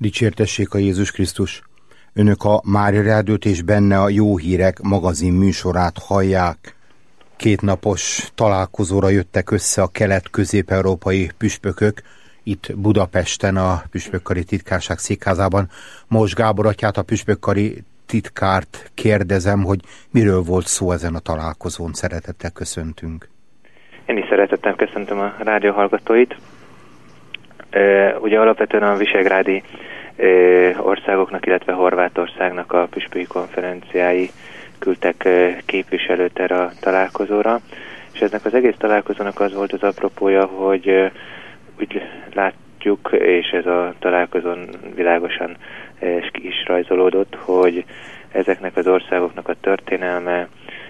Dicsértessék a Jézus Krisztus! Önök a Mária Rádiót és benne a Jó Hírek magazin műsorát hallják. 2 napos találkozóra jöttek össze a kelet-közép-európai püspökök, itt Budapesten a Püspökkari Titkárság székházában. Most Gábor atyát, a Püspökkari titkárt kérdezem, hogy miről volt szó ezen a találkozón. Szeretettel köszöntünk. Én is szeretettel köszöntöm a rádió hallgatóit. Ugye alapvetően a visegrádi országoknak, illetve Horvátországnak a püspöki konferenciái küldtek képviselőt erre a találkozóra, és eznek az egész találkozónak az volt az apropója, hogy úgy látjuk, és ez a találkozón világosan is rajzolódott, hogy ezeknek az országoknak a történelme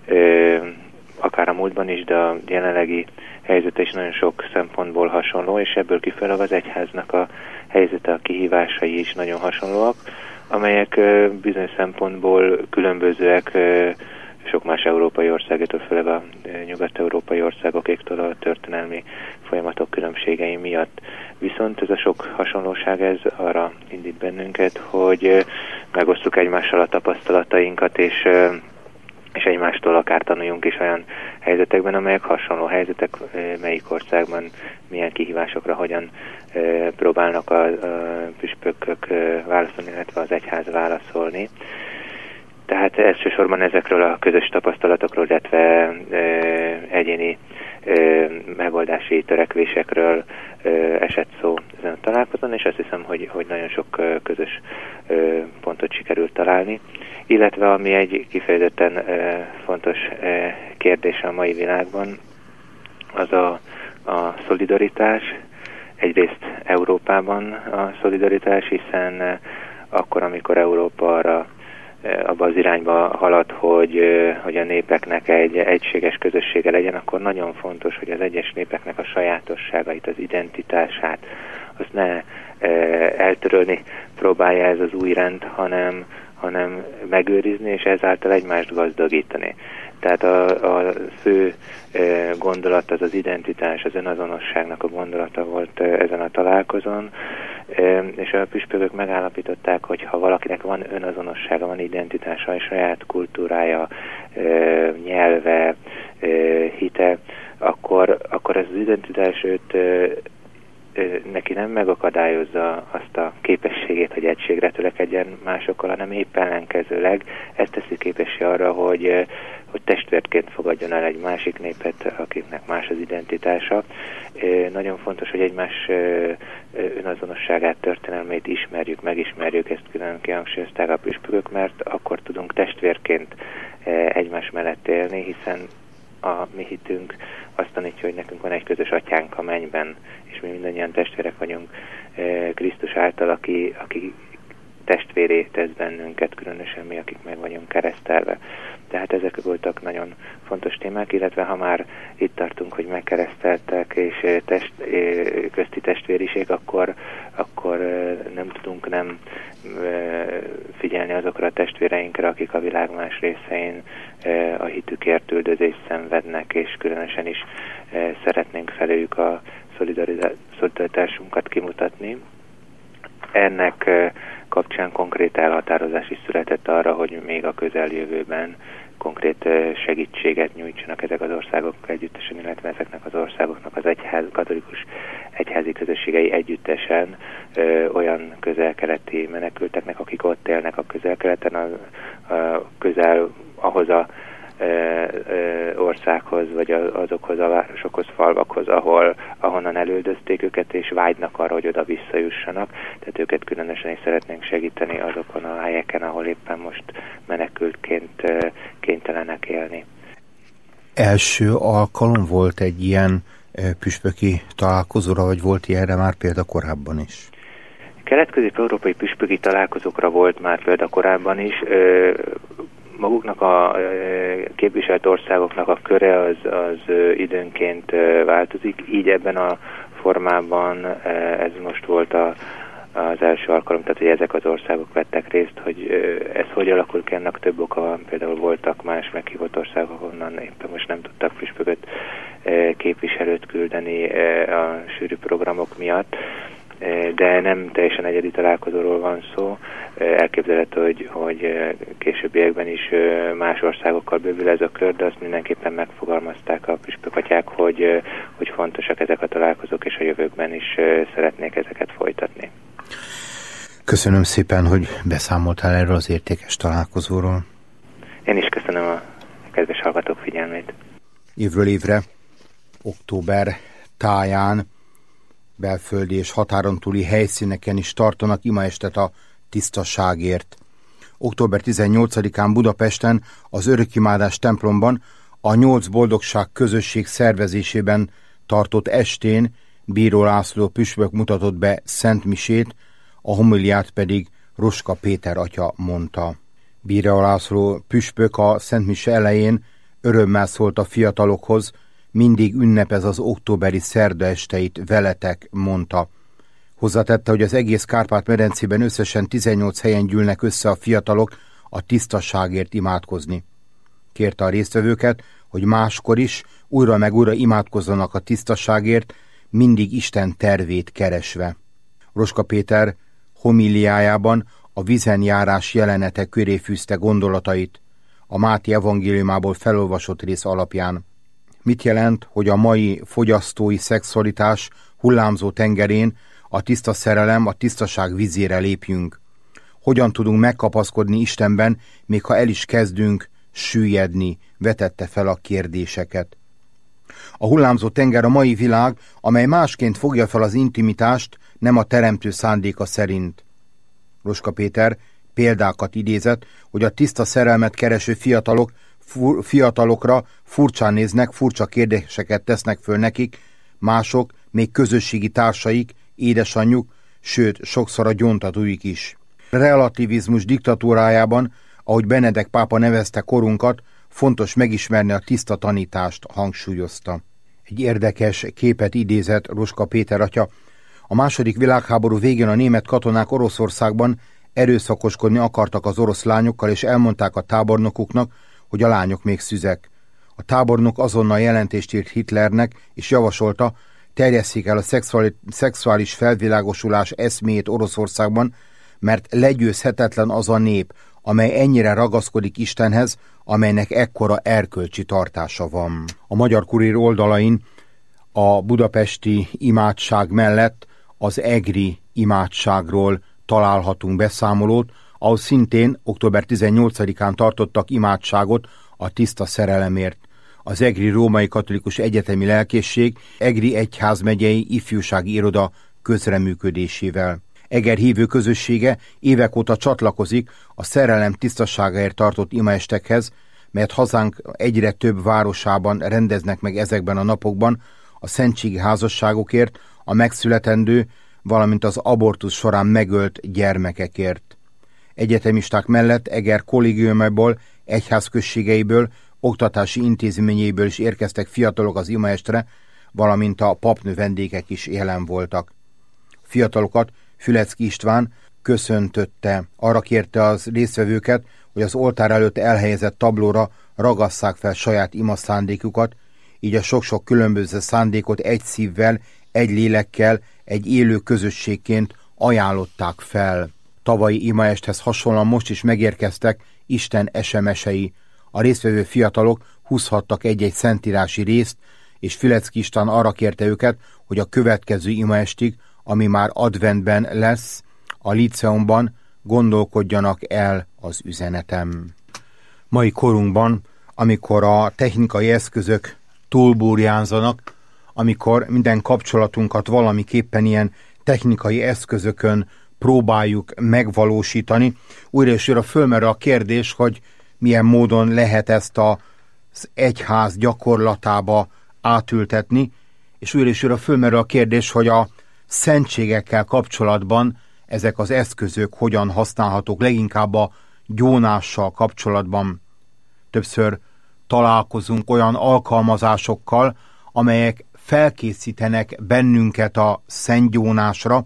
akár a múltban is, de a jelenlegi helyzete is nagyon sok szempontból hasonló, és ebből kifolyólag az egyháznak a helyzete, a kihívásai is nagyon hasonlóak, amelyek bizonyos szempontból különbözőek sok más európai országétól, főleg a nyugat-európai országokéktól a történelmi folyamatok különbségei miatt. Viszont ez a sok hasonlóság, ez arra indít bennünket, hogy megosztjuk egymással a tapasztalatainkat, és egymástól akár tanuljunk is olyan helyzetekben, amelyek hasonló helyzetek, melyik országban milyen kihívásokra hogyan próbálnak a püspökök válaszolni, illetve az egyház válaszolni. Tehát elsősorban ezekről a közös tapasztalatokról, illetve egyéni megoldási törekvésekről esett szó ezen a találkozón, és azt hiszem, hogy nagyon sok közös pontot sikerült találni. Illetve ami egy kifejezetten fontos kérdés a mai világban, az a szolidaritás. Egyrészt Európában a szolidaritás, hiszen akkor, amikor Európa abba az irányba halad, hogy a népeknek egy egységes közössége legyen, akkor nagyon fontos, hogy az egyes népeknek a sajátosságait, az identitását, azt ne eltörölni próbálja ez az új rend, hanem megőrizni, és ezáltal egymást gazdagítani. Tehát a fő gondolat az identitás, az önazonosságnak a gondolata volt ezen a találkozón, és a püspökök megállapították, hogy ha valakinek van önazonossága, van identitása, és saját kultúrája, nyelve, hite, akkor az identitás őt neki nem megakadályozza azt a képességét, hogy egységre törekedjen másokkal, hanem épp ellenkezőleg ezt teszi képessé arra, hogy testvérként fogadjon el egy másik népet, akiknek más az identitása. Nagyon fontos, hogy egymás önazonosságát, történelmét ismerjük, megismerjük, ezt külön kihangsúlyozták a püspökök, mert akkor tudunk testvérként egymás mellett élni, hiszen a mi hitünk azt tanítja, hogy nekünk van egy közös atyánk a mennyben, és mi mindannyian testvérek vagyunk Krisztus által, aki testvéré tesz bennünket, különösen mi, akik meg vagyunk keresztelve. Tehát ezek voltak nagyon fontos témák, illetve ha már itt tartunk, hogy megkereszteltek és közti testvériség, akkor nem tudunk nem figyelni azokra a testvéreinkre, akik a világ más részein a hitükért üldözést szenvednek, és különösen is szeretnénk felőjük a szolidaritásunkat kimutatni. Ennek kapcsán konkrét elhatározás is született arra, hogy még a közeljövőben konkrét segítséget nyújtsanak ezek az országok együttesen, illetve ezeknek az országoknak az katolikus egyházi közösségei együttesen olyan közel-keleti menekülteknek, akik ott élnek a közel-keleten, a közel ahhoz a országhoz, vagy azokhoz a városokhoz, falvakhoz, ahonnan elüldözték őket, és vágynak arra, hogy oda visszajussanak. Tehát őket különösen is szeretnénk segíteni azokon a helyeken, ahol éppen most menekültként kénytelenek élni. Első alkalom volt egy ilyen püspöki találkozóra, vagy volt ilyenre már példa korábban is? Kelet-közép-európai püspöki találkozókra volt már példa korábban is. Maguknak a képviselt országoknak a köre az időnként változik, így ebben a formában ez most volt az első alkalom, tehát hogy ezek az országok vettek részt, hogy ez hogy alakul ki, ennek több oka van, például voltak más meghívott országok, onnan éppen most nem tudtak püspököt képviselőt küldeni a sűrű programok miatt. de nem teljesen egyedi találkozóról van szó. Elképzelhető, hogy későbbiekben is más országokkal bővül ez a kör, de azt mindenképpen megfogalmazták a püspökatyák, hogy fontosak ezek a találkozók, és a jövőkben is szeretnék ezeket folytatni. Köszönöm szépen, hogy beszámoltál erről az értékes találkozóról. Én is köszönöm a kedves hallgatók figyelmét. Évről évre, október táján, belföldi és határon túli helyszíneken is tartanak imaestet a tisztaságért. Október 18-án Budapesten az Örökimádás templomban a 8 boldogság közösség szervezésében tartott estén Bíró László püspök mutatott be szentmisét, a homiliát pedig Roska Péter atya mondta. Bíró László püspök a szentmise elején örömmel szólt a fiatalokhoz, mindig ünnepez az októberi szerda esteit veletek, mondta. Hozzátette, hogy az egész Kárpát-medencében összesen 18 helyen gyűlnek össze a fiatalok a tisztaságért imádkozni. Kérte a résztvevőket, hogy máskor is újra meg újra imádkozzanak a tisztaságért, mindig Isten tervét keresve. Roska Péter homiliájában a vízenjárás jelenete köré fűzte gondolatait, a Máté evangéliumából felolvasott rész alapján. Mit jelent, hogy a mai fogyasztói szexualitás hullámzó tengerén a tiszta szerelem, a tisztaság vízére lépjünk? Hogyan tudunk megkapaszkodni Istenben, még ha el is kezdünk süllyedni, vetette fel a kérdéseket. A hullámzó tenger a mai világ, amely másként fogja fel az intimitást, nem a teremtő szándéka szerint. Roska Péter példákat idézett, hogy a tiszta szerelmet kereső fiatalokra furcsán néznek, furcsa kérdéseket tesznek föl nekik, mások, még közösségi társaik, édesanyjuk, sőt, sokszor a gyóntatóik is. Relativizmus diktatúrájában, ahogy Benedek pápa nevezte korunkat, fontos megismerni a tiszta tanítást, hangsúlyozta. Egy érdekes képet idézett Roska Péter atya. A II. Világháború végén a német katonák Oroszországban erőszakoskodni akartak az orosz lányokkal, és elmondták a tábornokuknak, hogy a lányok még szüzek. A tábornok azonnal jelentést írt Hitlernek, és javasolta, terjesszék el a szexuális felvilágosulás eszméjét Oroszországban, mert legyőzhetetlen az a nép, amely ennyire ragaszkodik Istenhez, amelynek ekkora erkölcsi tartása van. A Magyar Kurír oldalain a budapesti imádság mellett az egri imádságról találhatunk beszámolót, ahol szintén október 18-án tartottak imádságot a tiszta szerelemért. Az Egri Római Katolikus Egyetemi Lelkészség Egri Egyházmegyei Ifjúsági Iroda közreműködésével. Eger hívő közössége évek óta csatlakozik a szerelem tisztaságáért tartott imaestekhez, mert hazánk egyre több városában rendeznek meg ezekben a napokban a szentségi házasságokért, a megszületendő, valamint az abortusz során megölt gyermekekért. Egyetemisták mellett Eger kollégiumából, egyházközségeiből, oktatási intézményeiből is érkeztek fiatalok az imaestre, valamint a papnő vendégek is jelen voltak. Fiatalokat Fülecki István köszöntötte, arra kérte az résztvevőket, hogy az oltár előtt elhelyezett tablóra ragasszák fel saját ima szándékukat, így a sok-sok különböző szándékot egy szívvel, egy lélekkel, egy élő közösségként ajánlották fel. Tavalyi imaesthez hasonlóan most is megérkeztek Isten SMS-ei. A résztvevő fiatalok húzhattak egy-egy szentírási részt, és Fülecki István arra kérte őket, hogy a következő imaestig, ami már adventben lesz, a líceumban gondolkodjanak el az üzenetem. Mai korunkban, amikor a technikai eszközök túlburjánzanak, amikor minden kapcsolatunkat valamiképpen ilyen technikai eszközökön próbáljuk megvalósítani, újra és újra fölmerül a kérdés, hogy milyen módon lehet ezt az egyház gyakorlatába átültetni, és újra fölmerül a kérdés, hogy a szentségekkel kapcsolatban ezek az eszközök hogyan használhatók, leginkább a gyónással kapcsolatban. Többször találkozunk olyan alkalmazásokkal, amelyek felkészítenek bennünket a szentgyónásra,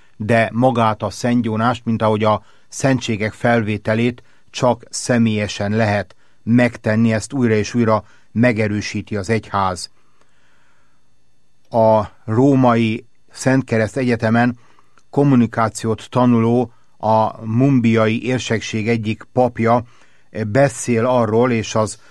de magát a szentgyónást, mint ahogy a szentségek felvételét csak személyesen lehet megtenni, ezt újra és újra megerősíti az egyház. A Római Szentkereszt Egyetemen kommunikációt tanuló, a mumbiai érsekség egyik papja beszél arról, és az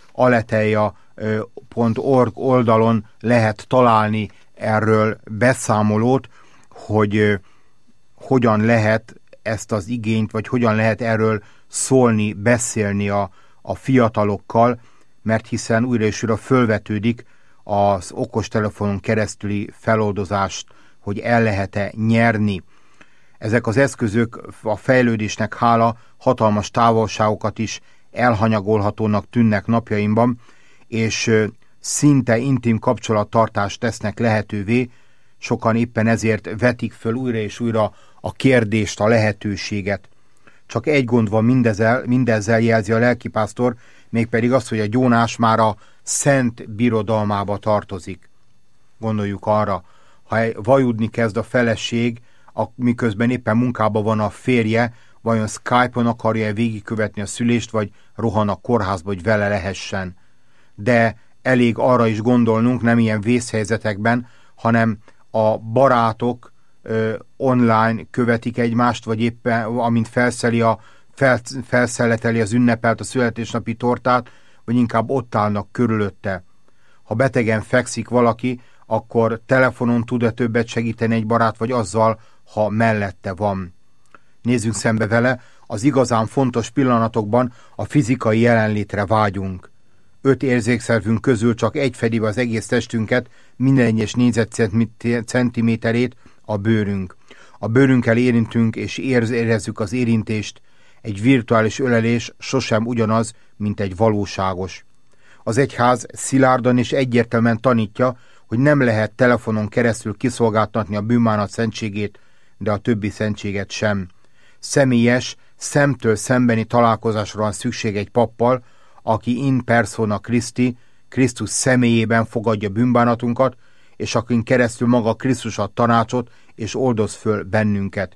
aletheia.org oldalon lehet találni erről beszámolót, hogy hogyan lehet ezt az igényt, vagy hogyan lehet erről szólni, beszélni a fiatalokkal, mert hiszen újra és újra fölvetődik az okostelefonon keresztüli feloldozást, hogy el lehet-e nyerni. Ezek az eszközök a fejlődésnek hála hatalmas távolságokat is elhanyagolhatónak tűnnek napjainkban, és szinte intim kapcsolattartást tesznek lehetővé. Sokan éppen ezért vetik föl újra és újra a kérdést, a lehetőséget. Csak egy gond van mindezzel jelzi a lelkipásztor, mégpedig az, hogy a gyónás már a Szent birodalmába tartozik. Gondoljuk arra, ha vajudni kezd a feleség, miközben éppen munkában van a férje, vajon Skype-on akarja-e végigkövetni a szülést, vagy rohan a kórházba, hogy vele lehessen. De elég arra is gondolnunk, nem ilyen vészhelyzetekben, hanem a barátok online követik egymást, vagy éppen amint felszeleteli az ünnepelt a születésnapi tortát, vagy inkább ott állnak körülötte. Ha betegen fekszik valaki, akkor telefonon tud-e többet segíteni egy barát, vagy azzal, ha mellette van. Nézzünk szembe vele, az igazán fontos pillanatokban a fizikai jelenlétre vágyunk. 5 érzékszervünk közül csak egy fedi be az egész testünket, minden egyes négyzetcentiméterét, a bőrünk. A bőrünkkel érintünk és érezzük az érintést. Egy virtuális ölelés sosem ugyanaz, mint egy valóságos. Az egyház szilárdan és egyértelműen tanítja, hogy nem lehet telefonon keresztül kiszolgáltatni a bűnbánat szentségét, de a többi szentséget sem. Személyes, szemtől szembeni találkozásra van szükség egy pappal, aki in persona Christi, Krisztus személyében fogadja bűnbánatunkat, és akin keresztül maga Krisztus ad tanácsot, és oldoz föl bennünket.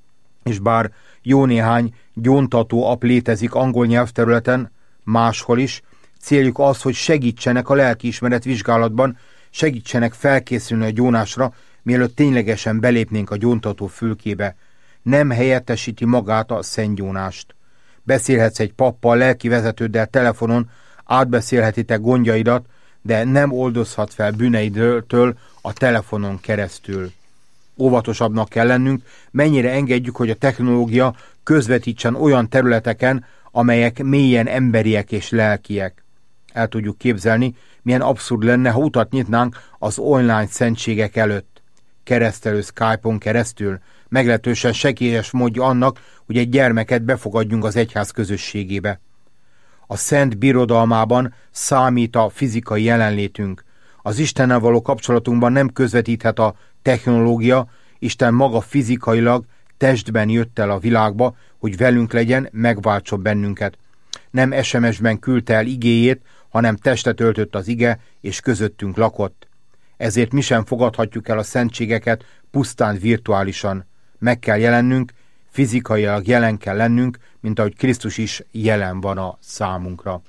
És bár jó néhány gyóntató app létezik angol nyelvterületen, máshol is, céljuk az, hogy segítsenek a lelkiismeret vizsgálatban, segítsenek felkészülni a gyónásra, mielőtt ténylegesen belépnénk a gyóntató fülkébe. Nem helyettesíti magát a szentgyónást. Beszélhetsz egy pappal, lelki vezetőddel telefonon, átbeszélhetitek gondjaidat, de nem oldozhat fel bűneidtől a telefonon keresztül. Óvatosabbnak kell lennünk, mennyire engedjük, hogy a technológia közvetítsen olyan területeken, amelyek mélyen emberiek és lelkiek. El tudjuk képzelni, milyen abszurd lenne, ha utat nyitnánk az online szentségek előtt. Keresztelő Skype-on keresztül meglehetősen sekélyes módja annak, hogy egy gyermeket befogadjunk az egyház közösségébe. A Szent birodalmában számít a fizikai jelenlétünk. Az Istennel való kapcsolatunkban nem közvetíthet a technológia, Isten maga fizikailag testben jött el a világba, hogy velünk legyen, megváltson bennünket. Nem SMS-ben küldte el igéjét, hanem testet öltött az ige, és közöttünk lakott. Ezért mi sem fogadhatjuk el a szentségeket pusztán virtuálisan. Meg kell jelennünk, fizikailag jelen kell lennünk, mint ahogy Krisztus is jelen van a számunkra.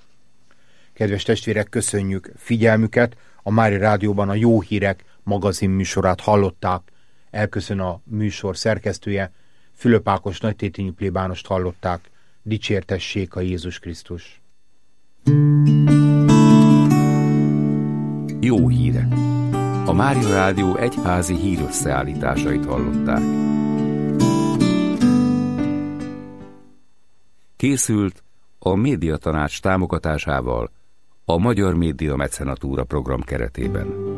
Kedves testvérek, köszönjük figyelmüket! A Mária Rádióban a Jó Hírek magazin műsorát hallották. Elköszön a műsor szerkesztője, Fülöp Ákos nagytétényi plébánost hallották. Dicsértessék a Jézus Krisztus! Jó hírek! A Mária Rádió egyházi hírösszeállításait hallották. Készült a Médiatanács támogatásával a Magyar Média Mecenatúra program keretében.